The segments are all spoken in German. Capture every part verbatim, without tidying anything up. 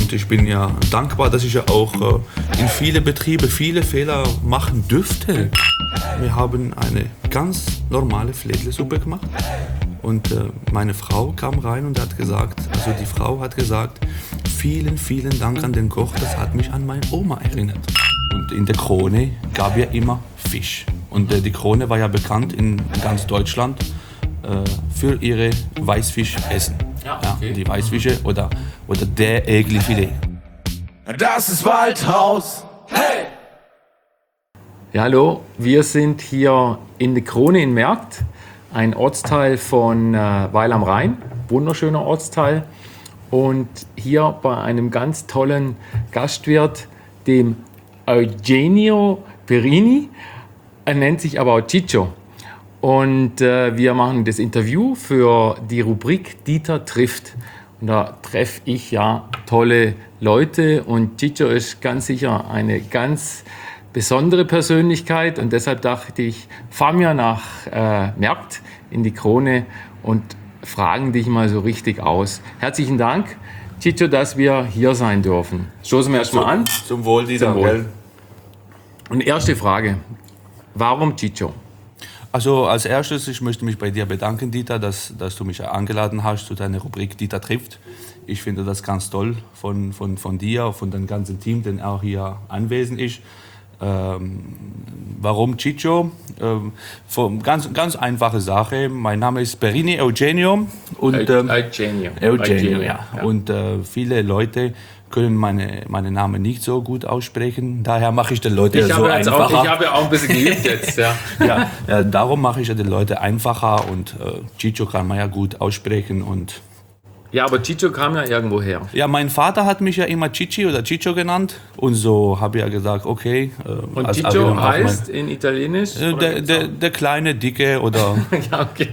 und ich bin ja dankbar, dass ich ja auch äh, in viele Betriebe viele Fehler machen dürfte. Wir haben eine ganz normale Fledlesuppe gemacht und äh, meine Frau kam rein und hat gesagt, also die Frau hat gesagt, vielen, vielen Dank an den Koch, das hat mich an meine Oma erinnert. Und in der Krone gab ja immer Fisch. Und äh, die Krone war ja bekannt in ganz Deutschland äh, für ihre Weißfischessen. Ja, okay. Ja, die Weißfische oder, oder der Egli-Filet. Das ist Waldhaus. Hey! Ja, hallo, wir sind hier in der Krone in Märkt, ein Ortsteil von äh, Weil am Rhein, wunderschöner Ortsteil. Und hier bei einem ganz tollen Gastwirt, dem Eugenio Perini, er nennt sich aber auch Ciccio. Und äh, wir machen das Interview für die Rubrik Dieter trifft. Und da treffe ich ja tolle Leute und Ciccio ist ganz sicher eine ganz besondere Persönlichkeit. Und deshalb dachte ich, fahren wir nach äh, Märkt in die Krone und fragen dich mal so richtig aus. Herzlichen Dank, Ciccio, dass wir hier sein dürfen. Stoßen wir erstmal an. Zum Wohl, Dieter. Zum Wohl. Und erste Frage, warum Ciccio? Also als erstes, ich möchte mich bei dir bedanken, Dieter, dass, dass du mich eingeladen hast zu deiner Rubrik Dieter trifft. Ich finde das ganz toll von, von, von dir, von dem ganzen Team, der auch hier anwesend ist. Ähm, warum Ciccio? Ähm, ganz, ganz einfache Sache. Mein Name ist Perini Eugenio. Und, ähm, Eugenio. Eugenio, Eugenio ja. ja. Und äh, viele Leute können meine, meine Namen nicht so gut aussprechen. Daher mache ich den Leuten ich so einfacher. Auch, ich habe ja auch ein bisschen geübt jetzt. Ja. ja, ja, darum mache ich ja den Leuten einfacher und äh, Ciccio kann man ja gut aussprechen. Und ja, aber Ciccio kam ja irgendwo her. Ja, mein Vater hat mich ja immer Cici oder Ciccio genannt und so habe ich ja gesagt, okay. Äh, und als Ciccio heißt mein, in Italienisch? Äh, der, der, der kleine, dicke oder... ja, okay.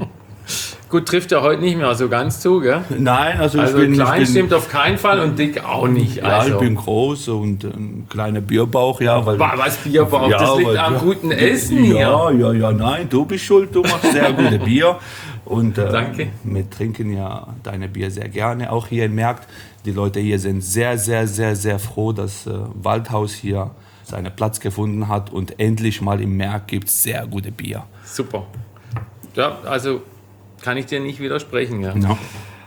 Gut, trifft ja heute nicht mehr so ganz zu, gell? Nein, also, also ich bin... klein ich bin, stimmt auf keinen Fall und dick auch nicht. Ja, also. ich bin groß und ein kleiner Bierbauch, ja. Weil, Was Bierbauch? Ja, das liegt weil, am ja, guten Essen hier. Ja, ja, ja, nein, du bist schuld, du machst sehr gute Bier. Und äh, Danke. Wir trinken ja deine Bier sehr gerne, auch hier in Märkt. Die Leute hier sind sehr, sehr, sehr, sehr froh, dass äh, Waldhaus hier seinen Platz gefunden hat und endlich mal im Märkt gibt es sehr gute Bier. Super. Ja, also kann ich dir nicht widersprechen. Ja. No.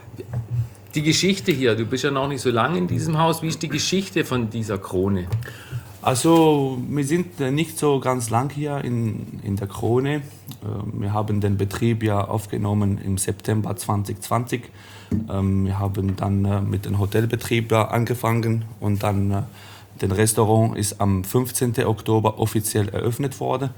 Die Geschichte hier, du bist ja noch nicht so lange in diesem Haus. Wie ist die Geschichte von dieser Krone? Also wir sind nicht so ganz lang hier in, in der Krone. Wir haben den Betrieb ja aufgenommen im September zwanzig zwanzig. Wir haben dann mit dem Hotelbetrieb angefangen und dann das Restaurant ist am fünfzehnten Oktober offiziell eröffnet worden.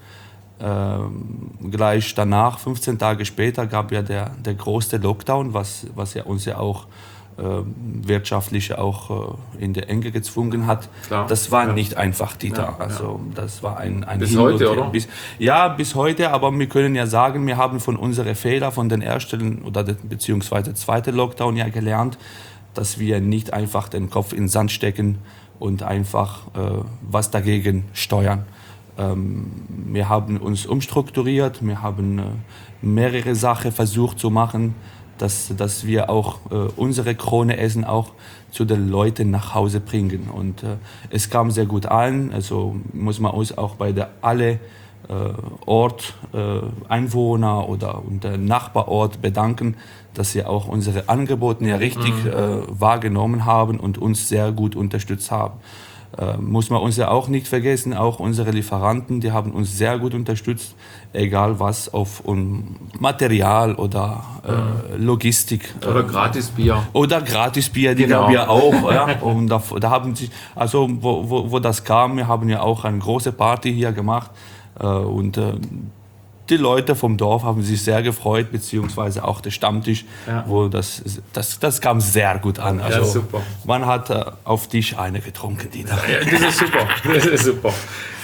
Ähm, gleich danach, fünfzehn Tage später, gab ja der, der große Lockdown, was, was ja uns ja auch äh, wirtschaftlich auch äh, in die Enge gezwungen hat. Klar. Das war ja. nicht einfach, Dieter. Ja, also das war ein, ein Bis Hin heute, und oder? Bis, ja, bis heute, aber wir können ja sagen, wir haben von unseren Fehlern von den ersten oder den, beziehungsweise zweiten Lockdown ja gelernt, dass wir nicht einfach den Kopf in den Sand stecken und einfach äh, was dagegen steuern. Ähm, wir haben uns umstrukturiert, wir haben äh, mehrere Sachen versucht zu machen, dass, dass wir auch äh, unsere Krone essen auch zu den Leuten nach Hause bringen. Und äh, es kam sehr gut an, also muss man uns auch bei der alle äh, Ort, äh, Einwohner oder und der Nachbarort bedanken, dass sie auch unsere Angebote ja richtig mhm. äh, wahrgenommen haben und uns sehr gut unterstützt haben. Äh, muss man uns ja auch nicht vergessen, auch unsere Lieferanten, die haben uns sehr gut unterstützt, egal was auf um Material oder äh, Logistik. Oder äh, Gratisbier. Oder Gratisbier, die genau. gab ja auch. Ja. Und da, da haben sie, also wo, wo, wo das kam, wir haben ja auch eine große Party hier gemacht äh, und äh, die Leute vom Dorf haben sich sehr gefreut, beziehungsweise auch der Stammtisch, ja. wo das, das, das kam sehr gut an. Also ja, super. Man hat äh, auf Tisch eine getrunken, Dieter. Ja, das ist super, das ist super.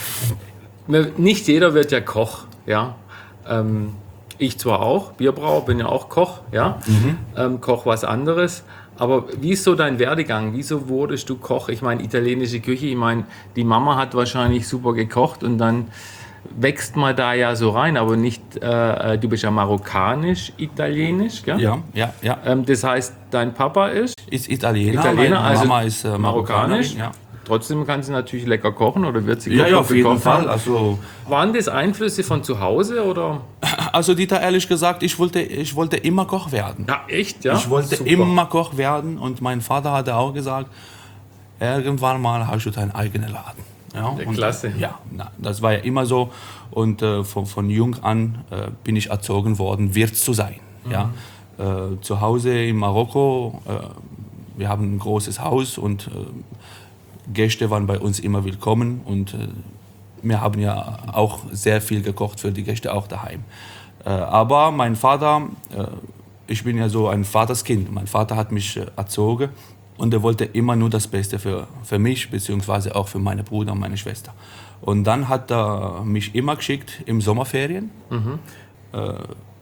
Nicht jeder wird ja Koch, ja. Ähm, ich zwar auch, Bierbrauer, bin ja auch Koch, ja. Mhm. Ähm, Koch was anderes. Aber wie ist so dein Werdegang? Wieso wurdest du Koch? Ich meine, italienische Küche, ich meine, die Mama hat wahrscheinlich super gekocht und dann wächst man da ja so rein, aber nicht, äh, du bist ja marokkanisch, italienisch, gell? Ja, ja, ja. Ähm, das heißt, dein Papa ist Ist Italiener, Italiener, meine also Mama ist äh, marokkanisch. Marokkanerin. Ja. Trotzdem kann sie natürlich lecker kochen oder wird sie Ja, ja, kochen, auf jeden gekocht Fall. haben. Also, Waren das Einflüsse von zu Hause oder? also Dieter, ehrlich gesagt, ich wollte, ich wollte immer Koch werden. Ja, echt, ja? Ich wollte Super. immer Koch werden und mein Vater hatte auch gesagt, irgendwann mal hast du deinen eigenen Laden. Ja, Ja, und, klasse. Ja, na, das war ja immer so und äh, von, von jung an äh, bin ich erzogen worden, Wirt zu sein. Mhm. Ja. Äh, zu Hause in Marokko, äh, wir haben ein großes Haus und äh, Gäste waren bei uns immer willkommen und äh, wir haben ja auch sehr viel gekocht für die Gäste auch daheim. Äh, aber mein Vater, äh, ich bin ja so ein Vaterskind, mein Vater hat mich äh, erzogen und er wollte immer nur das Beste für, für mich, beziehungsweise auch für meine Bruder und meine Schwester. Und dann hat er mich immer geschickt im Sommerferien. Mhm. Äh,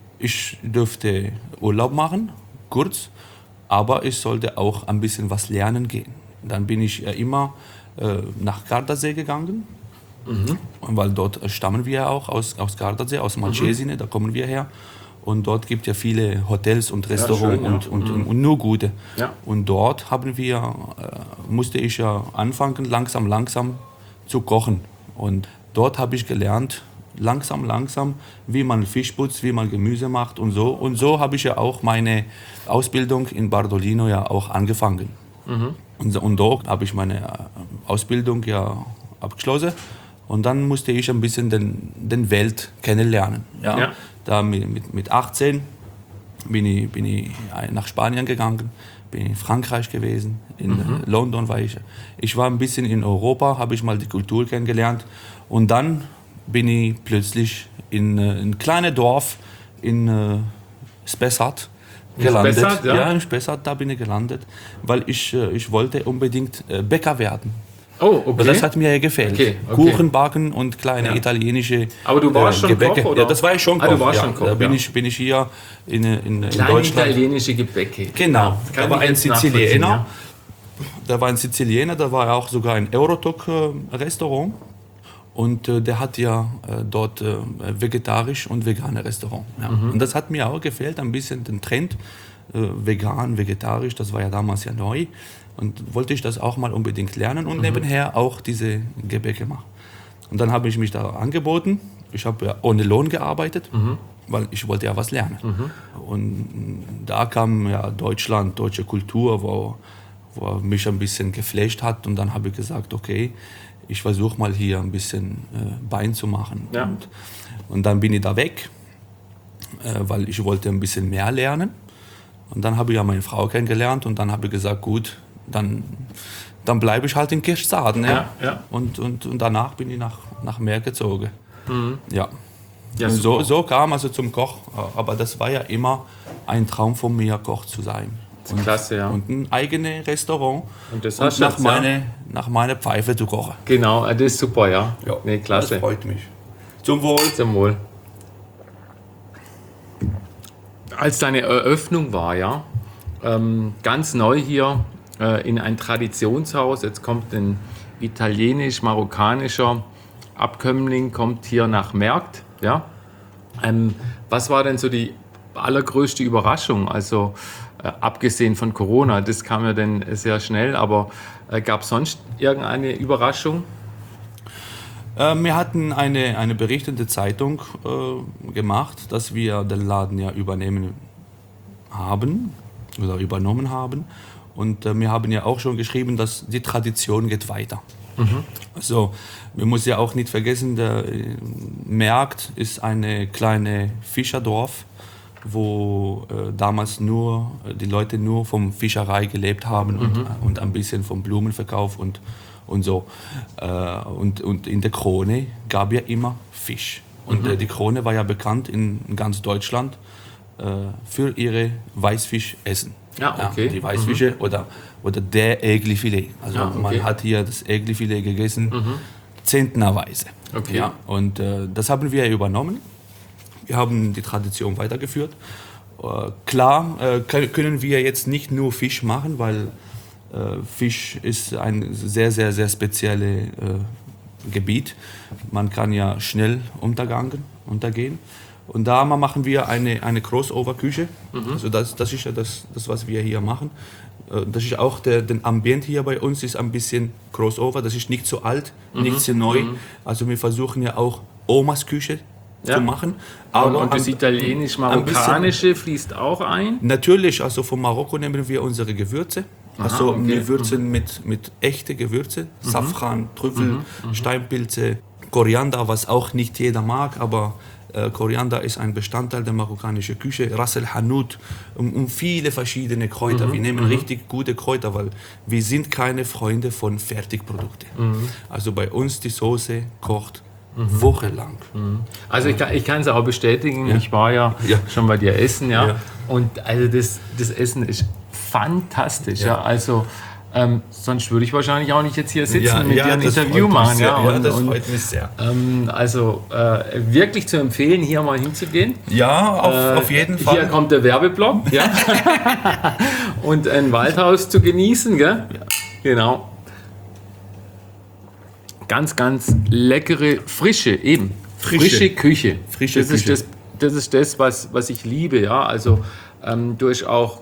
ich durfte Urlaub machen, kurz, aber ich sollte auch ein bisschen was lernen gehen. Dann bin ich äh, immer äh, nach Gardasee gegangen, mhm. weil dort äh, stammen wir ja auch aus, aus Gardasee, aus Malcesine, mhm. da kommen wir her. Und dort gibt es ja viele Hotels und Restaurants schön, ja. und, und, Mhm. und nur gute. Ja. Und dort haben wir, äh, musste ich ja anfangen, langsam, langsam zu kochen. Und dort habe ich gelernt, langsam, langsam, wie man Fisch putzt, wie man Gemüse macht und so. Und so habe ich ja auch meine Ausbildung in Bardolino ja auch angefangen. Mhm. Und, so- und dort habe ich meine äh, Ausbildung ja abgeschlossen. Und dann musste ich ein bisschen den, den Welt kennenlernen. Ja? Ja. Da mit, mit, mit achtzehn bin ich, bin ich nach Spanien gegangen, bin in Frankreich gewesen, in mhm. London war ich. Ich war ein bisschen in Europa, habe ich mal die Kultur kennengelernt. Und dann bin ich plötzlich in äh, ein kleines Dorf in äh, Spessart gelandet. Spessart, ja? Ja, in Spessart, da bin ich gelandet, weil ich, äh, ich wollte unbedingt äh, Bäcker werden. Oh, okay. Das hat mir gefällt. Okay, okay. Kuchen backen und kleine Ja. italienische Aber du warst schon Gebäcke. Koch, oder? Ja, das war ich schon Ah, Koch. du warst ja. schon Koch, Da bin, ja. ich, bin ich hier in, in, in Kleine Deutschland. italienische Gebäcke. Genau, Das da kann war ich ein jetzt nachvollziehen, Siziliener. ja. Da war ein Siziliener, da war auch sogar ein Eurotok-Restaurant. Und äh, der hat ja äh, dort äh, vegetarisch und vegane Restaurant. Ja. Mhm. Und das hat mir auch gefällt, ein bisschen den Trend, äh, vegan, vegetarisch, das war ja damals ja neu. Und wollte ich das auch mal unbedingt lernen und Mhm. nebenher auch diese Gebäcke machen. Und dann habe ich mich da angeboten. Ich habe ja ohne Lohn gearbeitet, Mhm. weil ich wollte ja was lernen. Und da kam ja Deutschland, deutsche Kultur, wo, wo mich ein bisschen geflasht hat. Und dann habe ich gesagt, okay, ich versuche mal hier ein bisschen äh, Bein zu machen. Ja. Und, und dann bin ich da weg, äh, weil ich wollte ein bisschen mehr lernen. Und dann habe ich ja meine Frau kennengelernt und dann habe ich gesagt, gut, dann, dann bleibe ich halt in Kirchzarten. Ja? Ja, ja. Und, und, und danach bin ich nach, nach Meer gezogen. Ja. Ja, Und so, super. so kam also zum Koch, aber das war ja immer ein Traum von mir, Koch zu sein. Und, Klasse, ja. Und ein eigenes Restaurant Und das und hast du nach, jetzt, ja? meine, nach meiner Pfeife zu kochen. Genau, äh, das ist super, ja. Nee, Das klasse. freut mich. Zum Wohl. Zum Wohl. Als deine Eröffnung war, ja, ähm, ganz neu hier äh, in ein Traditionshaus, jetzt kommt ein italienisch-marokkanischer Abkömmling, kommt hier nach Märkt, ja. Ähm, was war denn so die allergrößte Überraschung? Also äh, abgesehen von Corona, das kam ja dann sehr schnell, aber äh, gab es sonst irgendeine Überraschung? Äh, wir hatten eine, eine berichtende Zeitung äh, gemacht, dass wir den Laden ja übernehmen haben oder übernommen haben. Und äh, wir haben ja auch schon geschrieben, dass die Tradition geht weiter. Mhm. Also, wir müssen ja auch nicht vergessen, der äh, Märkt ist eine kleine Fischerdorf, wo äh, damals nur äh, die Leute nur vom Fischerei gelebt haben und, und ein bisschen vom Blumenverkauf und, und so. Äh, und, und in der Krone gab ja immer Fisch. Und äh, die Krone war ja bekannt in, in ganz Deutschland äh, für ihre Weißfischessen. Ja, okay. die Weißfische oder, oder der Äglifilet. Also Ja, okay. man hat hier das Äglifilet gegessen, zentnerweise. Okay. Ja, und äh, das haben wir übernommen. Wir haben die Tradition weitergeführt. Äh, klar äh, können können wir jetzt nicht nur Fisch machen, weil äh, Fisch ist eine sehr, sehr, sehr spezielle äh, Gebiet. Man kann ja schnell untergangen, untergehen. Und da machen wir eine, eine Crossover-Küche. Mhm. Also das, das ist ja das, das, was wir hier machen. Das ist auch der, der Ambient hier bei uns ist ein bisschen Crossover. Das ist nicht so alt, mhm. nicht so neu. Mhm. Also wir versuchen ja auch Omas Küche ja. zu machen. Aber und das italienisch-marokkanische fließt auch ein? Natürlich, also von Marokko nehmen wir unsere Gewürze. Also Aha, okay. wir würzen mhm. mit, mit echten Gewürze, mhm. Safran, Trüffel, mhm. Steinpilze, Koriander, was auch nicht jeder mag, aber äh, Koriander ist ein Bestandteil der marokkanischen Küche. Ras el Hanout und, und viele verschiedene Kräuter. Mhm. Wir nehmen mhm. richtig gute Kräuter, weil wir sind keine Freunde von Fertigprodukten. Mhm. Also bei uns die Soße kocht Mhm. wochenlang. Mhm. Also ich kann, ich kann es auch bestätigen, ja. ich war ja, ja schon bei dir essen, ja, ja. und also das, das Essen ist fantastisch, ja, ja. also ähm, sonst würde ich wahrscheinlich auch nicht jetzt hier sitzen ja, und mit ja, dir ein Interview machen. Ja, und, ja, das und, freut mich sehr. Ähm, also äh, wirklich zu empfehlen, hier mal hinzugehen. Ja, auf, äh, auf jeden Fall. Hier kommt der Werbeblock, ja. und ein Waldhaus zu genießen, gell? Ja. Genau. Ganz, ganz leckere, frische, eben, frische, frische Küche. Frische das, Küche. Ist das, das ist das, was, was ich liebe. Ja? Also ähm, durch auch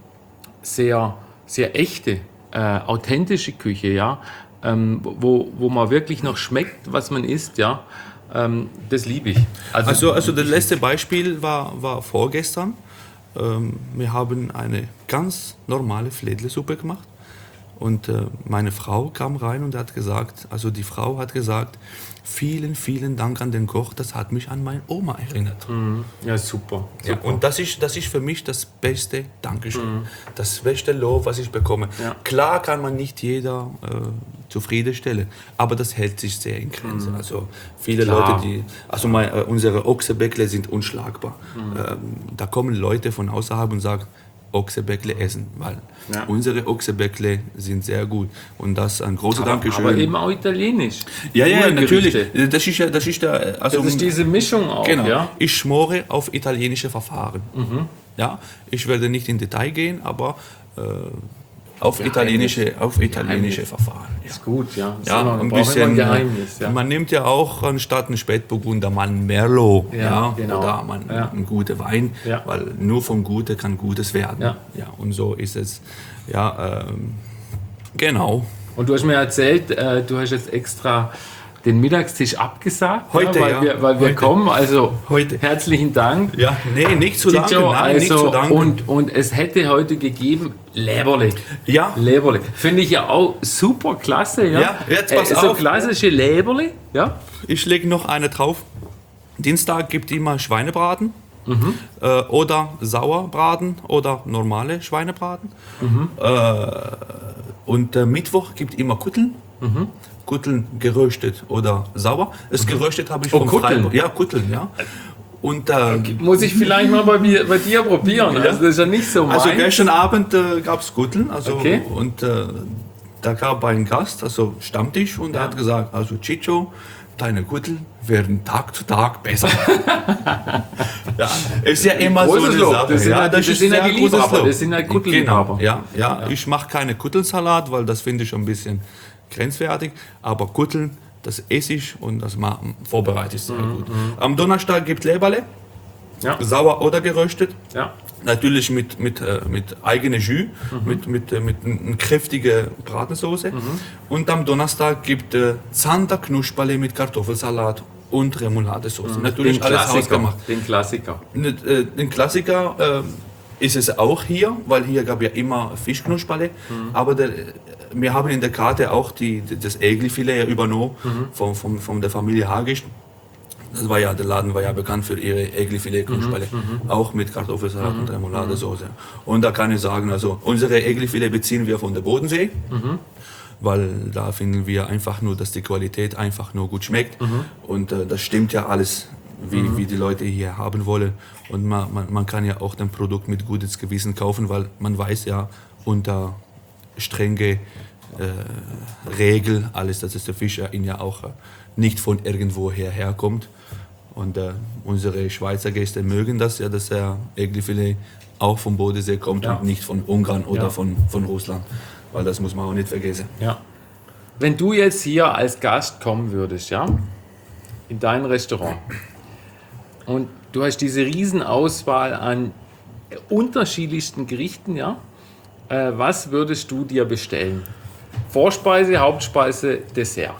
sehr, sehr echte, äh, authentische Küche, ja? ähm, wo, wo man wirklich noch schmeckt, was man isst. Ja? Ähm, das liebe ich. Also, also, also das letzte Beispiel war, war vorgestern. Ähm, wir haben eine ganz normale Fledlesuppe gemacht. Und äh, meine Frau kam rein und hat gesagt, also die Frau hat gesagt, vielen, vielen Dank an den Koch, das hat mich an meine Oma erinnert. Mhm. Ja, super. super. Ja, und das ist, das ist für mich das beste Dankeschön, mhm. das beste Lob, was ich bekomme. Ja. Klar kann man nicht jeder äh, zufriedenstellen, aber das hält sich sehr in Grenzen. Mhm. Also viele Klar. Leute, die, also mein, äh, unsere Ochsebäckle sind unschlagbar. Mhm. Ähm, da kommen Leute von außerhalb und sagen, Ochsebäckle essen, weil ja. unsere Ochsebäckle sind sehr gut und das ein großes aber, Dankeschön. Aber eben auch italienisch. Ja, ja, natürlich. Das ist ja, das ist der, also das ist diese Mischung auch. Genau. Ja? Ich schmore auf italienische Verfahren. Mhm. Ja, ich werde nicht in Detail gehen, aber äh, auf Geheimnis. italienische, auf italienische Geheimnis. Verfahren. Ja. Ist gut, ja. Ja, man ein bisschen. Geheimnis, ja. Man nimmt ja auch anstatt einen Spätburgunder mal einen Merlot, ja, ja, genau. oder mal ja. einen guten Wein, ja. weil nur vom Guten kann Gutes werden. Ja. Ja, und so ist es. Ja, ähm, genau. Und du hast mir erzählt, äh, du hast jetzt extra den Mittagstisch abgesagt, heute, ja, weil, ja. wir, weil wir heute. kommen. Also heute. Herzlichen Dank. Ja, nee, nicht zu danken. Tito, Nein, also, nicht zu danken. Und, und es hätte heute gegeben Leberle. Ja. Leberle. Finde ich ja auch super klasse. Ja, ja jetzt pass äh, so auf. klassische Leberle. Ja. Ich lege noch eine drauf. Dienstag gibt immer Schweinebraten. Mhm. Äh, oder Sauerbraten oder normale Schweinebraten. Mhm. Äh, und äh, Mittwoch gibt immer Kutteln. Mhm. Kutteln geröstet oder sauer. Das geröstet habe ich oh, vom Kutteln. Freiburg. Ja, Kutteln, ja. Und, äh, muss ich vielleicht mal bei, mir, bei dir probieren. Also das ist ja nicht so Also meins. gestern Abend äh, gab es Kutteln. Also, okay. Und äh, da gab ein Gast, also Stammtisch, und ja. er hat gesagt, also Chicho, deine Kutteln werden Tag zu Tag besser. Ja, ist ja immer so eine Sache. Das sind ja, ja, das ist sind ja sehr die gutes Liebhaber, Lob. das sind ja Kuttelliebhaber. Genau, ja, ja, ja. Ich mache keine Kuttelsalat, weil das finde ich ein bisschen grenzwertig. Aber Kutteln, das esse ich und das vorbereite ich sehr mhm, gut. Am Donnerstag gibt es Leberle, ja. sauer oder geröstet. Ja. Natürlich mit, mit, mit eigenem Jus, mhm. mit, mit, mit einer kräftigen Bratensauce. Mhm. Und am Donnerstag gibt es Zander Knusperle mit Kartoffelsalat und Remouladesauce. Mhm. Natürlich den alles Klassiker, hausgemacht. Den Klassiker. Den Klassiker äh, ist es auch hier, weil hier gab ja immer Fischknusperle. Mhm. Aber der, wir haben in der Karte auch die, das Ägelfilet übernommen mhm. von, von, von der Familie Hagisch. Das war ja, der Laden war ja bekannt für ihre Ägelfilet-Knusperle, mhm, auch mit Kartoffelsalat mhm, und Remouladesauce. Und da kann ich sagen, also unsere Ägelfilet beziehen wir von der Bodensee, mhm. weil da finden wir einfach nur, dass die Qualität einfach nur gut schmeckt. Mhm. Und äh, das stimmt ja alles, wie, mhm. wie die Leute hier haben wollen. Und man, man, man kann ja auch das Produkt mit gutes Gewissen kaufen, weil man weiß ja unter strenge äh, Regel alles, dass es der Fisch ja, ja auch äh, nicht von irgendwoher herkommt. Und äh, unsere Schweizer Gäste mögen das ja, dass der Ägelfilet auch vom Bodensee kommt ja. und nicht von Ungarn oder ja. von, von Russland. Weil das muss man auch nicht vergessen. Ja. Wenn du jetzt hier als Gast kommen würdest, ja, in dein Restaurant und du hast diese Riesenauswahl an unterschiedlichsten Gerichten, ja, äh, was würdest du dir bestellen? Vorspeise, Hauptspeise, Dessert.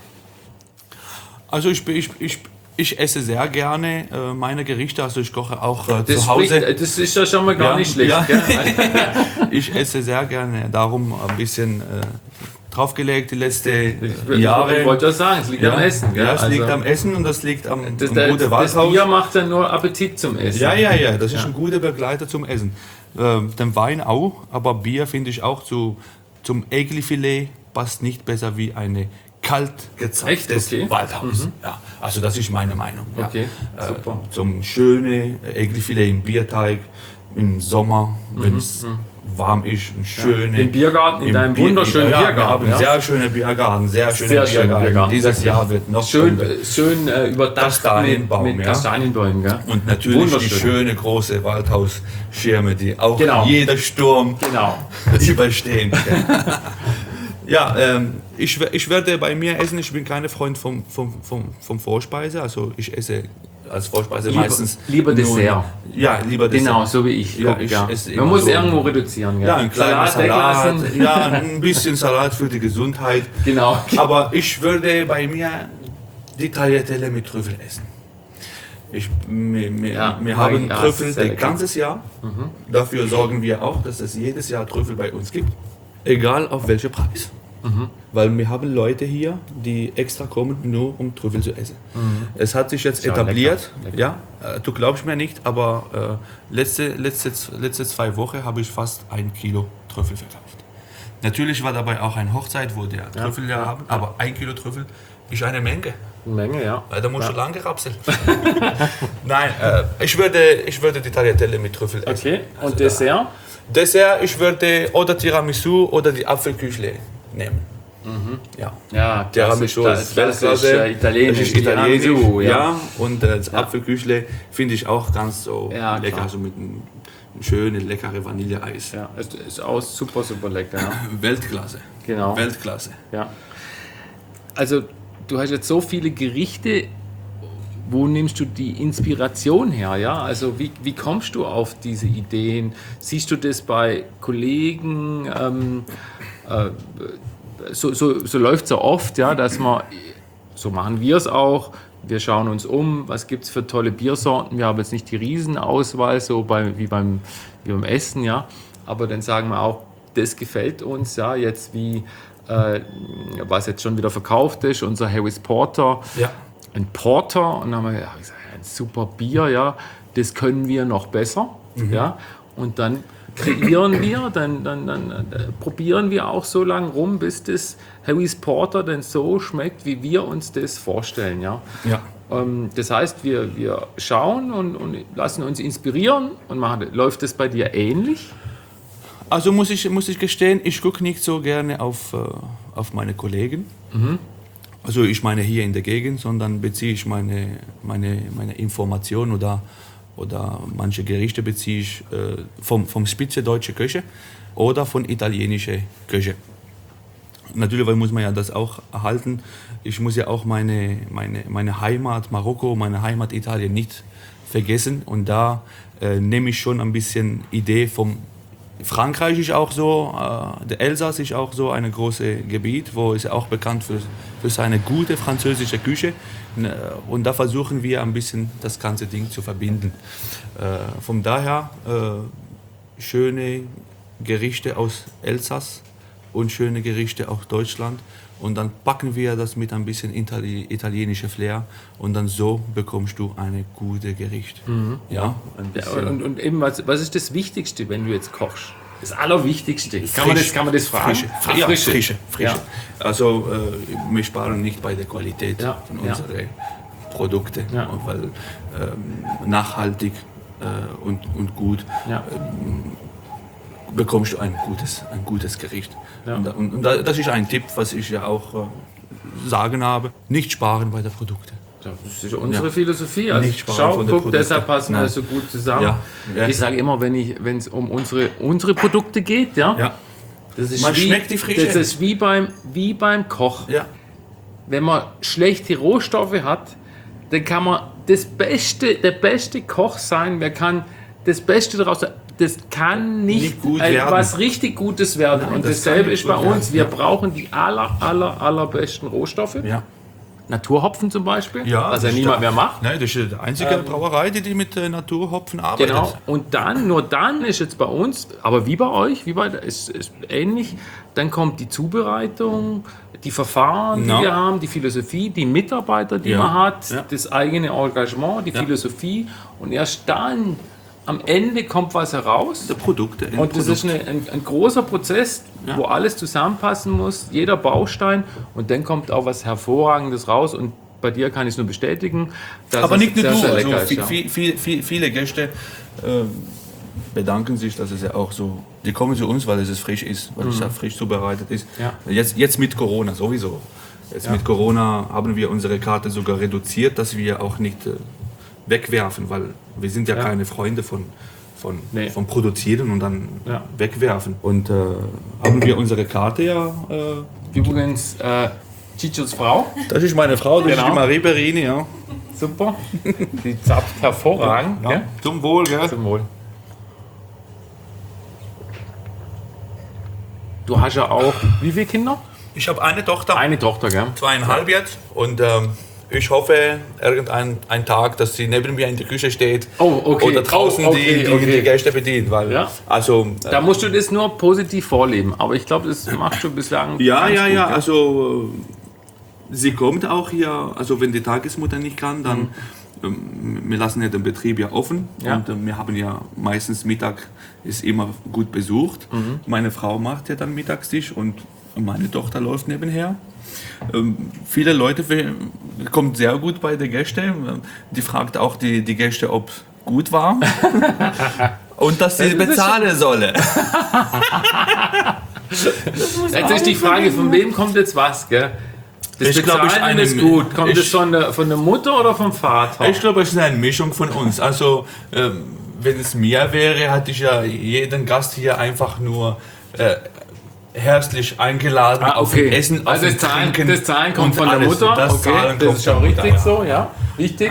Also ich, ich, ich, ich esse sehr gerne äh, meine Gerichte, also ich koche auch äh, Das zu Hause. spricht- das ist ja schon mal gar Ja, nicht schlecht. ja. Gell? Ich esse sehr gerne, darum ein bisschen äh, draufgelegt die letzten Ich, Jahre. ich wollte das sagen, es liegt ja, am Essen. Gell? Ja, es liegt Also, am Essen und das liegt am, das, am das, guten das Waldhaus. Bier macht dann nur Appetit zum Essen. Ja, ja, ja, das ist ein guter Begleiter zum Essen. Ähm, den Wein auch, aber Bier finde ich auch zu, zum Egli-Filet passt nicht besser wie eine kalt gezeigtes Echt? Okay. Waldhaus. Ja, also das ist meine Meinung. Ja. Okay, Äh, super. zum schönen Egli-Filet im Bierteig im Sommer, wenn es warm ist, ein schöne. Im Biergarten, in im deinem Bier- wunderschönen ja, Biergarten, Wir haben ja. sehr schöne Biergarten, sehr schöne Sehr schöner Biergarten. Biergarten. Dieses Jahr wird noch Schön, toller. schön äh, überdacht Kastanienbaum, mit, mit ja. Kastanienbäumen. Gell? Und natürlich die Wunderschön. schöne große Waldhausschirme, die auch Genau. jeder Sturm Genau. überstehen. Ja, ähm, ich, we- ich werde bei mir essen, ich bin kein Freund vom, vom, vom, vom Vorspeise, also ich esse als Vorspeise Lieber- meistens lieber nur- Dessert. Ja, lieber Dessert. Genau, so wie ich. Ja, Guck, ich ja. esse Man immer muss so- irgendwo reduzieren. Gell? Ja, ein kleiner Salat Salat, weglassen. ja, ein bisschen Salat für die Gesundheit. Genau. Aber ich würde bei mir die Tagliatelle mit Trüffel essen. Ich, wir wir, Ja, wir haben ja, Trüffel sehr das lecker. ganze Jahr. Dafür sorgen wir auch, dass es jedes Jahr Trüffel bei uns gibt. Egal auf welchen Preis. Weil wir haben Leute hier, die extra kommen, nur um Trüffel zu essen. Es hat sich jetzt Ja, etabliert. lecker, Ja, äh, du glaubst mir nicht, aber äh, letzte, letzte, letzte zwei Wochen habe ich fast ein Kilo Trüffel verkauft. Natürlich war dabei auch eine Hochzeit, wo der Trüffel ja haben, aber ein Kilo Trüffel ist eine Menge. Eine Menge, ja. Weil da musst du lange rapseln. Nein, äh, ich, würde, ich würde die Tagliatelle mit Trüffel essen. Okay, und Also Dessert? Dessert, ich würde oder Tiramisu oder die Apfelküchle nehmen. Ja. Ja, Tiramisu das, ist das ist Weltklasse. äh, italienisch. Das ist italienisch, Tiramisu, ja. Und äh, das Apfelküchle finde ich auch ganz so Ja, lecker, klar. so mit einem schönen, leckeren Vanilleeis. Ja, es ist auch super, super lecker. Ja. Weltklasse. Genau. Weltklasse. Ja. Also, du hast jetzt so viele Gerichte. Wo nimmst du die Inspiration her? Ja? Also wie, wie kommst du auf diese Ideen? Siehst du das bei Kollegen? Ähm, äh, so so, so läuft es ja oft, ja, dass man, so machen wir es auch, wir schauen uns um, was gibt es für tolle Biersorten. Wir haben jetzt nicht die Riesenauswahl, so bei, wie, beim, wie beim Essen, ja. Aber dann sagen wir auch, das gefällt uns, ja, jetzt wie, äh, was jetzt schon wieder verkauft ist, unser Harris Porter. Ja. Ein Porter und dann haben wir ja, gesagt, ein super Bier, ja, das können wir noch besser, ja, und dann kreieren wir, dann, dann, dann äh, probieren wir auch so lange rum, bis das Harris Porter dann so schmeckt, wie wir uns das vorstellen, ja. Ja. Ähm, das heißt, wir, wir schauen und, und lassen uns inspirieren und machen, läuft das bei dir ähnlich? Also muss ich, muss ich gestehen, ich gucke nicht so gerne auf, äh, auf meine Kollegen. Also ich meine hier in der Gegend, sondern beziehe ich meine, meine, meine Informationen oder, oder manche Gerichte beziehe ich äh, vom, vom Spitze deutsche Küche oder von italienischer Küche. Natürlich muss man ja das auch erhalten. Ich muss ja auch meine, meine, meine Heimat Marokko, meine Heimat Italien nicht vergessen. Und da äh, nehme ich schon ein bisschen Idee vom Frankreich ist auch so, äh, der Elsass ist auch so ein großes Gebiet, wo ist auch bekannt für, für seine gute französische Küche. Ne, und da versuchen wir ein bisschen das ganze Ding zu verbinden. Äh, von daher äh, schöne Gerichte aus Elsass und schöne Gerichte aus Deutschland. Und dann packen wir das mit ein bisschen Itali italienischer Flair und dann so bekommst du eine gute Gericht. Ja, ein Ja, bisschen. und, und eben, was, was ist das Wichtigste, wenn du jetzt kochst? Das Allerwichtigste. Kann man das, kann man das fragen? Frische, Ah, ja, frische, frische. frische. Ja. Also äh, wir sparen nicht bei der Qualität Ja, von ja. unseren Produkten, Ja. weil ähm, nachhaltig äh, und, und gut Ja. bekommst du ein gutes, ein gutes Gericht. Ja. Und, und, und da- das ist ein Tipp, was ich ja auch äh, sagen habe, nicht sparen bei den Produkten. Das ist unsere Ja. Philosophie. Also Nicht sparen schau, von den guck, Produkten. deshalb passen wir Nein. so gut zusammen. Ja. Ja. Ich sage immer, wenn es um unsere, unsere Produkte geht, ja, Ja, Das ist Man wie, schmeckt die Frische. Das ist wie beim, wie beim Koch. Ja. Wenn man schlechte Rohstoffe hat, dann kann man das Beste, der beste Koch sein. Wer kann das Beste daraus? Das kann nicht, Nicht gut etwas werden. richtig Gutes werden. Nein, und das dasselbe kann ist nicht bei gut uns. werden. Wir Ja. brauchen die aller, aller, allerbesten Rohstoffe. Ja. Naturhopfen zum Beispiel, Ja, was ja das niemand ist mehr macht. Nein, das ist die einzige Brauerei, die, die mit äh, Naturhopfen arbeitet. Genau. Und dann, nur dann ist jetzt bei uns, aber wie bei euch, wie bei ist, ist ähnlich, dann kommt die Zubereitung, die Verfahren, die No. wir haben, die Philosophie, die Mitarbeiter, die Ja. man hat, Ja. das eigene Engagement, die Ja. Philosophie. Und erst dann, am Ende kommt was heraus. Die Produkte. Und das ist eine, ein, ein großer Prozess, Ja. wo alles zusammenpassen muss, jeder Baustein. Und dann kommt auch was Hervorragendes raus. Und bei dir kann ich es nur bestätigen. Dass Aber es nicht nur sehr, du, sehr also lecker ist, viel, ja. viel, viel, viel, viele Gäste äh, bedanken sich, dass es ja auch so, die kommen zu uns, weil es frisch ist, weil es ja frisch zubereitet ist. Ja. Jetzt, jetzt mit Corona sowieso. Jetzt Ja. mit Corona haben wir unsere Karte sogar reduziert, dass wir auch nicht äh, wegwerfen, weil wir sind ja, Ja. keine Freunde von, von, Nee. von Produzieren und dann Ja. wegwerfen. Und äh, haben wir unsere Karte ja... Äh, Übrigens, äh, Chichos Frau, das ist meine Frau, das Genau. ist die Marie Perini, ja. super. Die zapft hervorragend. ja. Gell? Zum Wohl, gell? Zum Wohl. Du hast ja auch, wie viele Kinder? Ich habe eine Tochter. Eine Tochter, gell? zweieinhalb jetzt und ähm, ich hoffe irgendein ein Tag, dass sie neben mir in der Küche steht Oh, okay. oder draußen Oh, okay, die, die, okay. die Gäste bedient, weil Ja. also äh, Da musst du das nur positiv vorleben. Aber ich glaube, das machst du bislang. ja ganz ja gut, ja gell? also äh, sie kommt auch hier, also wenn die Tagesmutter nicht kann, dann ähm, wir lassen ja den Betrieb ja offen Mhm. Ja. und äh, wir haben ja meistens Mittag ist immer gut besucht. Mhm. Meine Frau macht ja dann Mittagstisch und meine Tochter läuft nebenher. Ähm, viele Leute we- kommt sehr gut bei den Gästen. Die fragt auch die, die Gäste, ob gut war und dass sie bezahlen solle. Jetzt ist die Frage, von wem kommt jetzt was, gell? Das Ich glaub, ich Bezahlen eine- ist gut. Kommt ich- es von der, von der Mutter oder vom Vater? Ich glaube, es ist eine Mischung von uns. Also ähm, wenn es mir wäre, hatte ich ja jeden Gast hier einfach nur äh, herzlich eingeladen Ah, auf okay. ein Essen, auf Also ein das Zahlen, Trinken das Zahlen kommt und von der alles. Mutter. Das Okay, Zahlen das kommt ist auch von der richtig Mutter, so, ja. Wichtig.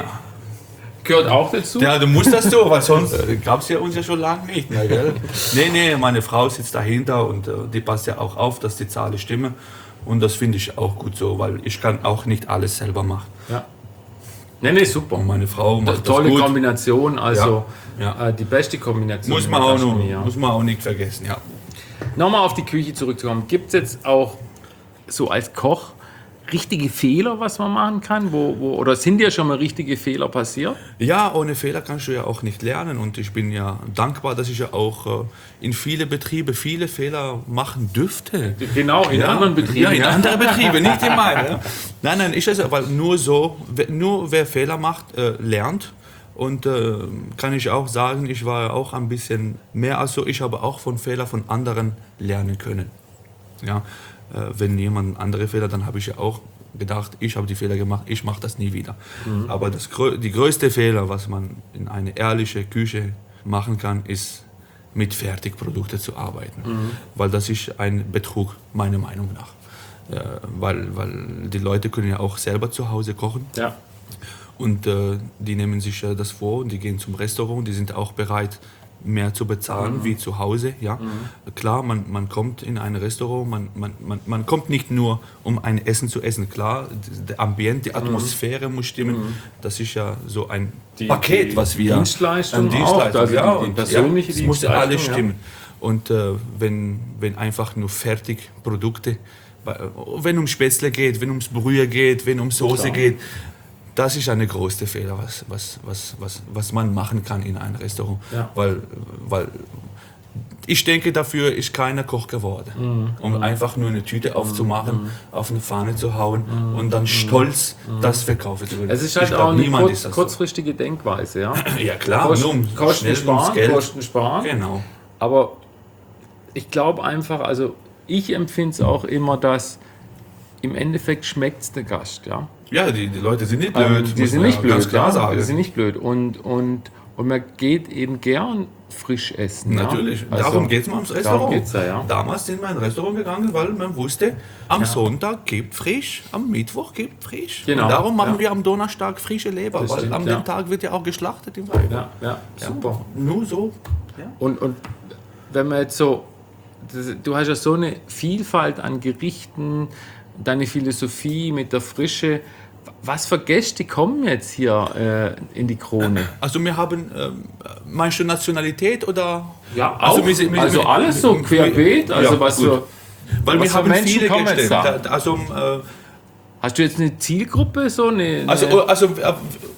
Gehört auch dazu. Ja, du musst das so, weil sonst gab es ja uns ja schon lange nicht mehr, gell? Nee, nee, meine Frau sitzt dahinter und äh, die passt ja auch auf, dass die Zahlen stimmen. Und das finde ich auch gut so, weil ich kann auch nicht alles selber machen. Ja. Nee, nee, super. Und meine Frau macht das Tolle gut. Kombination, also Ja, ja. Äh, die beste Kombination. Muss man, mit auch der noch, Chemie, ja. muss man auch nicht vergessen, ja. Nochmal auf die Küche zurückzukommen. Gibt es jetzt auch so als Koch richtige Fehler, was man machen kann? Wo, wo, oder sind dir schon mal richtige Fehler passiert? Ja, ohne Fehler kannst du ja auch nicht lernen und ich bin ja dankbar, dass ich ja auch äh, in viele Betriebe viele Fehler machen dürfte. Genau, in ja, anderen Betrieben. Ja, in ja. anderen Betrieben, nicht in meinen. Ja. Nein, nein, ich weiß, weil nur so, wer- nur wer Fehler macht, äh, lernt. Und äh, kann ich auch sagen, ich war auch ein bisschen mehr als so, ich habe auch von Fehlern von anderen lernen können. Ja, äh, wenn jemand andere Fehler, dann habe ich ja auch gedacht, ich habe die Fehler gemacht, ich mache das nie wieder. Mhm. Aber das, grö- die größte Fehler, was man in eine ehrliche Küche machen kann, ist mit Fertigprodukten zu arbeiten. Mhm. Weil das ist ein Betrug, meiner Meinung nach. Äh, weil, weil die Leute können ja auch selber zu Hause kochen. Ja. Und äh, die nehmen sich äh, das vor und die gehen zum Restaurant, die sind auch bereit, mehr zu bezahlen Mhm. wie zu Hause. Ja? Mhm. Klar, man, man kommt in ein Restaurant, man, man, man, man kommt nicht nur, um ein Essen zu essen. Klar, der Ambient, die Atmosphäre muss stimmen. Mhm. Das ist ja so ein Die- Paket, die was wir... Dienstleistung Ein Dienstleistung, auch, also ja, die- die und, persönliche ja, es muss ja alles Dienstleistung, ja. stimmen. Und äh, wenn, wenn einfach nur Fertigprodukte, bei- wenn um Spätzle geht, wenn ums Brühe geht, wenn um Soße Klar. geht, das ist eine große Fehler, was, was, was, was, was man machen kann in einem Restaurant. Ja. Weil, weil ich denke, dafür ist keiner Koch geworden. Mhm. Um einfach nur eine Tüte aufzumachen, auf eine Fahne zu hauen und dann stolz das verkaufen zu können. Mhm. Es ist halt Ich glaub, auch eine niemand kurz, ist das kurzfristige Denkweise. Ja, so. Ja klar, Kosten, nur um Kosten schnell ums sparen, Geld. Kosten sparen. Genau. Aber ich glaube einfach, also ich empfinde es auch immer, dass im Endeffekt schmeckt es der Gast. Ja? Ja, die, die Leute sind nicht blöd. Ähm, die muss sind man nicht ja blöd, ganz klar ja, sagen. die sind nicht blöd. Und, und und man geht eben gern frisch essen. Natürlich, ja? Also, darum geht es mal ums Restaurant. darum geht's ja, ja. Damals sind wir in ein Restaurant gegangen, weil man wusste, am Ja. Sonntag gibt frisch, am Mittwoch gibt frisch. Genau, Und darum machen ja. wir am Donnerstag frische Leber, Das weil stimmt, am ja. dem Tag wird ja auch geschlachtet im Freiburg. Ja, ja, super. Nur so. Ja. Und, und wenn man jetzt so, das, du hast ja so eine Vielfalt an Gerichten, deine Philosophie mit der Frische. Was für Gäste kommen jetzt hier äh, in die Krone? Also wir haben, ähm, meinst du Nationalität oder? Ja, also, auch. wir sind- wir- Also wir- alles so querbeet, also Ja, was gut. für, Weil was wir für haben Menschen viele kommen Gäste. jetzt da? Da, also, äh, hast du jetzt eine Zielgruppe, so eine, also, eine also äh,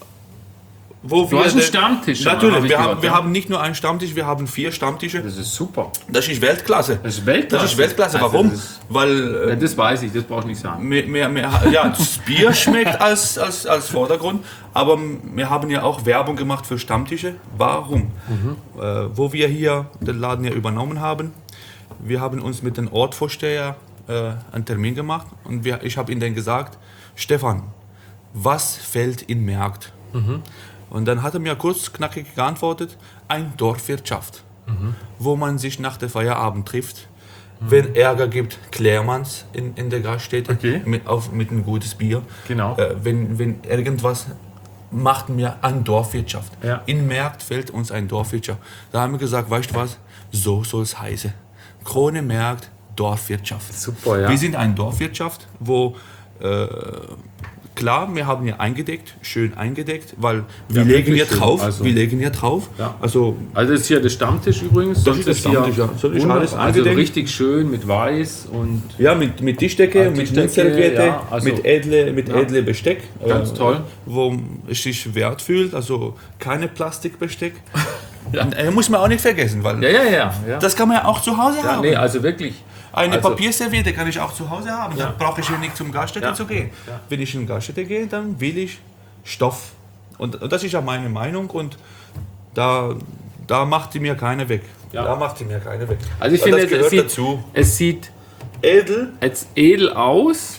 wo du wir hast einen den- Stammtisch, Natürlich, hab ich wir, gehört, haben, wir ja. haben nicht nur einen Stammtisch, wir haben vier Stammtische. Das ist super. Das ist Weltklasse. Das ist Weltklasse. Das ist Weltklasse. Also Warum? das ist- Weil Ja, äh, das weiß ich, das brauchst du nicht sagen. mehr, mehr, mehr, ja, das Bier schmeckt als, als, als Vordergrund, aber wir haben ja auch Werbung gemacht für Stammtische. Warum? Mhm. Äh, wo wir hier den Laden ja übernommen haben, wir haben uns mit dem Ortvorsteher äh, einen Termin gemacht und wir, ich habe ihm dann gesagt, Stefan, was fällt in Markt? Mhm. Und dann hat er mir kurz knackig geantwortet, ein Dorfwirtschaft, Mhm. wo man sich nach der Feierabend trifft. Wenn Ärger gibt, klärt man es in, in der Gaststätte Okay. mit, auf, mit einem gutes Bier. Genau. Äh, wenn, wenn irgendwas macht mir an Dorfwirtschaft. Ja. In Markt fällt uns ein Dorfwirtschaft. Da haben wir gesagt, weißt du was, so soll es heißen. Krone Markt, Dorfwirtschaft. Super, ja. Wir sind eine Dorfwirtschaft, wo äh, klar, wir haben hier eingedeckt, schön eingedeckt, weil wir Ja, legen wirklich hier schön. drauf, Also- wir legen hier drauf. Ja. Also Also das ist hier der Stammtisch übrigens. Das ist der Stammtisch, ja. So ist wunder- alles also eingedeckt. richtig schön mit Weiß und ja, mit, mit Tischdecke, Ah, mit Tischdecke, Mundserviette, ja, also- mit edle, mit Ja. edle Besteck. Ganz toll. Wo es sich wert fühlt, also keine Plastikbesteck. Ja. Und, äh, muss man auch nicht vergessen, weil ja, ja, ja. ja. das kann man ja auch zu Hause ja haben. nee, also wirklich. Eine also, Papierserviette kann ich auch zu Hause haben. Ja. Dann brauche ich ja nicht zum Gaststätte Ja. zu gehen. Ja. Wenn ich in die Gaststätte gehe, dann will ich Stoff. Und, und das ist ja meine Meinung und da, da macht die mir keine weg. Ja. Da macht die mir keine weg. Also ich Weil finde, das gehört es sieht, dazu. es sieht Edel. jetzt edel aus.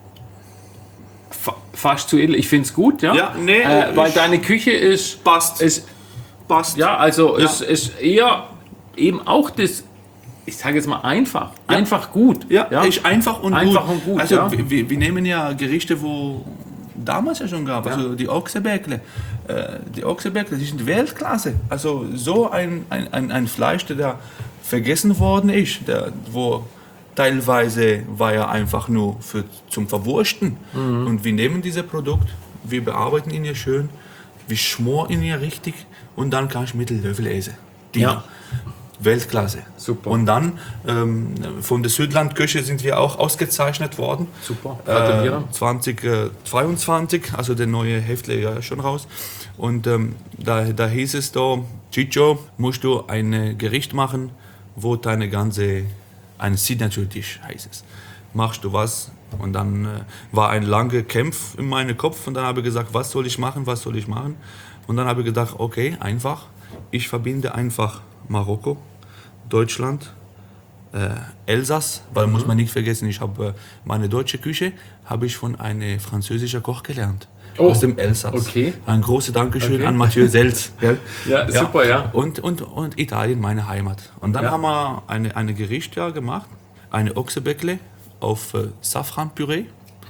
Fa- Fast zu edel. Ich finde es gut, ja. Ja, nee, äh, weil ich- deine Küche ist, Passt. ist Passt. ja, also Ja. es ist eher eben auch das, ich sage jetzt mal einfach, einfach gut. Ja, ist einfach und Einfach gut. und gut, Also ja. wir, wir nehmen ja Gerichte, wo damals ja schon gab, also die Ochsebäckle. Äh, die Ochsebäckle, die sind Weltklasse. Also so ein, ein, ein, ein Fleisch, der da vergessen worden ist, der, wo teilweise war ja einfach nur für, zum Verwursten. Mhm. Und wir nehmen dieses Produkt, wir bearbeiten ihn ja schön, wir schmoren ihn ja richtig und dann kann ich mit dem Löffel essen. Die Ja. Weltklasse. Super. Und dann ähm, von der Südlandküche sind wir auch ausgezeichnet worden. Super. Gratuliere. Äh, zwanzig zweiundzwanzig, also der neue Heftle ja schon raus. Und ähm, da, da hieß es da, Chicho, musst du ein Gericht machen, wo deine ganze, ein Signature-Dish heißt es. Machst du was? Und dann äh, war ein langer Kampf in meinem Kopf und dann habe ich gesagt, was soll ich machen, was soll ich machen? Und dann habe ich gedacht, okay, einfach, ich verbinde einfach Marokko, Deutschland, äh, Elsass, weil muss man nicht vergessen, ich habe äh, meine deutsche Küche habe ich von einem französischen Koch gelernt. Oh, aus dem Elsass. okay. Ein großes Dankeschön Okay. an Mathieu Selz. Gell? Ja, super, ja. Und, und, und Italien, meine Heimat. Und dann Ja. haben wir eine, eine Gericht ja gemacht, eine Ochsebäckle auf äh, Safranpüree.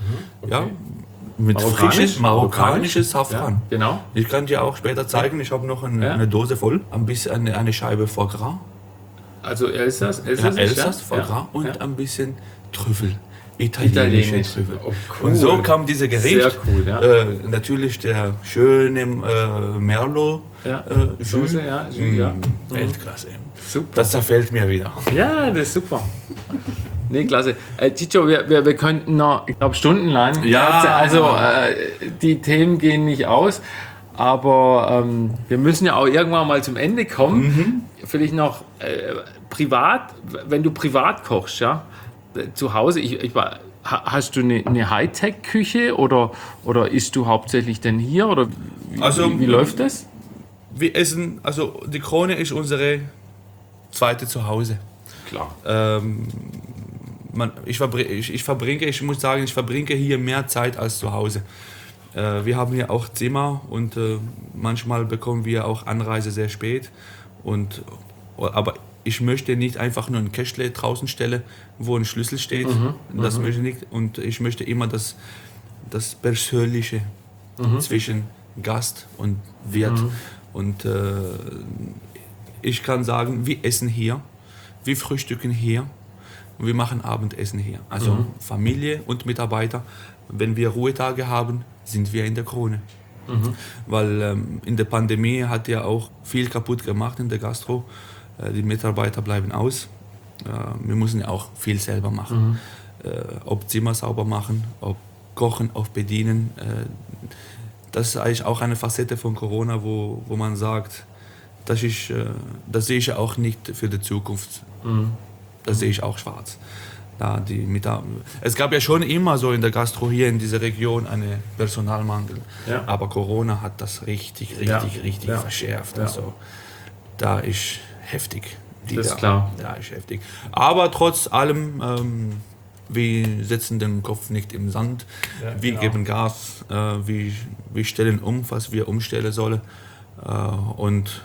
Ja, mit Marokkanisch? frisches marokkanisches Safran. Ja, genau. Ich kann dir auch später zeigen, ich habe noch eine, Ja. eine Dose voll, ein bisschen eine, eine Scheibe Foie Gras, Also Elsass, ja, Elsass, Elsass, Foie ja. Gras und ja. ein bisschen Trüffel. Italienische Italienisch. Trüffel. Oh, cool. Und so kam diese Gericht. Sehr cool, ja. Äh, natürlich der schöne äh, Merlot. Ja, Äh, Soße, Jus. ja, Jus, Mm, ja. Weltklasse. Super. Das zerfällt mir wieder. Ja, das ist super. Nee, klasse. Äh, Chicho, wir, wir, wir könnten noch, ich glaube, stundenlang. Ja. Also, äh, die Themen gehen nicht aus. Aber ähm, wir müssen ja auch irgendwann mal zum Ende kommen. Mhm. Vielleicht noch äh, privat, wenn du privat kochst, ja, äh, zu Hause, ich, ich war, ha- hast du eine, eine Hightech-Küche oder, oder isst du hauptsächlich denn hier? Oder wie, Also, wie, wie läuft das? Wir essen, also die Krone ist unsere zweite Zuhause. Klar. Ähm, man, ich, verbringe, ich, ich verbringe, ich muss sagen, ich verbringe hier mehr Zeit als zu Hause. Äh, wir haben hier auch Zimmer und äh, manchmal bekommen wir auch Anreise sehr spät. Und, aber ich möchte nicht einfach nur ein Kästle draußen stellen, wo ein Schlüssel steht. Mhm, das mhm. möchte ich nicht. Und ich möchte immer das, das Persönliche mhm. zwischen Gast und Wirt. Mhm. Und äh, ich kann sagen, wir essen hier, wir frühstücken hier und wir machen Abendessen hier. Also mhm. Familie und Mitarbeiter. Wenn wir Ruhetage haben, sind wir in der Krone. Mhm. Weil ähm, in der Pandemie hat ja auch viel kaputt gemacht in der Gastro. Äh, die Mitarbeiter bleiben aus. Äh, wir müssen ja auch viel selber machen. Mhm. Äh, ob Zimmer sauber machen, ob kochen, ob bedienen. Äh, das ist eigentlich auch eine Facette von Corona, wo, wo man sagt, das, ist, äh, das sehe ich auch nicht für die Zukunft. Mhm. Das sehe ich auch schwarz. Da die Mitar- es gab ja schon immer so in der Gastro hier in dieser Region einen Personalmangel. Ja. Aber Corona hat das richtig, richtig, ja. richtig ja. verschärft. Ja. Also, da ist heftig. Das ist klar. Da ist heftig. Aber trotz allem, ähm, wir setzen den Kopf nicht im Sand. Ja, wir genau. geben Gas. Äh, wir, wir stellen um, was wir umstellen sollen. Äh, und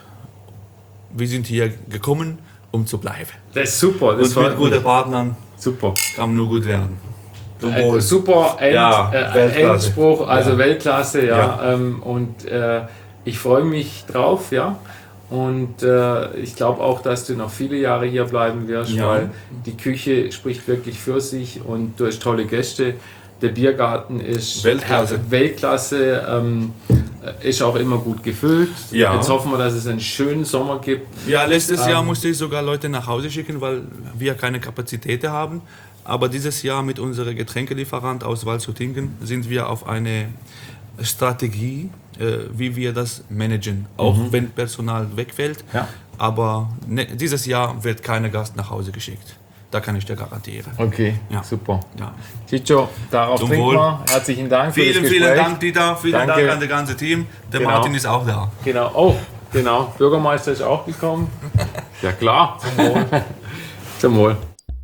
wir sind hier gekommen, um zu bleiben. Das ist super. Das und mit guten Partnern. Super. Kann nur gut werden. Äh, super End, ja, äh, Endspruch, also ja. Weltklasse, ja. ja. Ähm, und äh, ich freue mich drauf, ja. Und äh, ich glaube auch, dass du noch viele Jahre hier bleiben wirst, ja. weil die Küche spricht wirklich für sich und du hast tolle Gäste. Der Biergarten ist Weltklasse, Weltklasse ähm, ist auch immer gut gefüllt. Ja. Jetzt hoffen wir, dass es einen schönen Sommer gibt. Ja, letztes ähm, Jahr musste ich sogar Leute nach Hause schicken, weil wir keine Kapazitäten haben. Aber dieses Jahr mit unserem Getränkelieferant aus Walzutingen sind wir auf eine Strategie, äh, wie wir das managen. Auch mhm. wenn Personal wegfällt. Ja. Aber ne, dieses Jahr wird kein Gast nach Hause geschickt. Da kann ich dir garantieren. Okay, ja. super. Ja. Chicho, darauf Zum trinken Wohl. wir. Herzlichen Dank vielen, für das Vielen Gespräch. Dank, Dieter. Vielen Danke. Dank an das ganze Team. Der genau. Martin ist auch da. Genau. Oh, genau. Bürgermeister ist auch gekommen. Ja klar. Zum Wohl. Zum Wohl.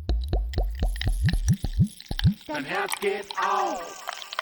Dein Herz geht auf.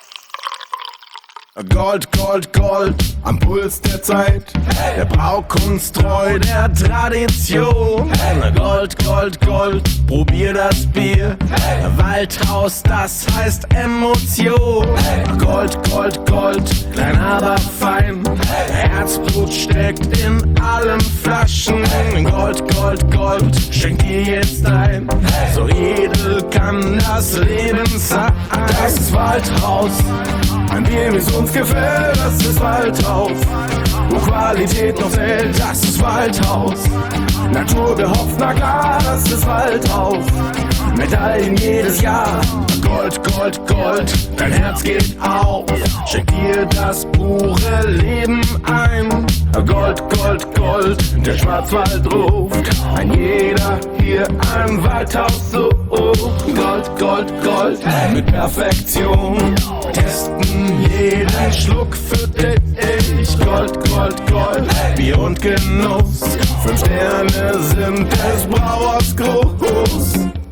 Gold, Gold, Gold, am Puls der Zeit, der Braukunst treu der Tradition. Gold, Gold, Gold, probier das Bier, Waldhaus, das heißt Emotion. Gold, Gold, Gold, klein aber fein, Herzblut steckt in allen Flaschen. Gold, Gold, Gold, schenk dir jetzt ein, so edel kann das Leben sein. Das ist Waldhaus, ein Bier, wie es uns gefällt, das ist Waldhaus. Wo Qualität noch zählt, das ist Waldhaus. Natur gehopft, na klar, das ist Waldhaus. Medaillen jedes Jahr, Gold, Gold, Gold, dein Herz geht auf. Schenk dir das pure Leben ein. Gold, Gold, Gold, der Schwarzwald ruft. Ein jeder hier ein Waldhaus so. Gold, Gold, Gold, mit Perfektion. Testen jeden Schluck für dich. Gold, Gold, Gold, Bier und Genuss. Fünf Sterne sind des Brauers groß.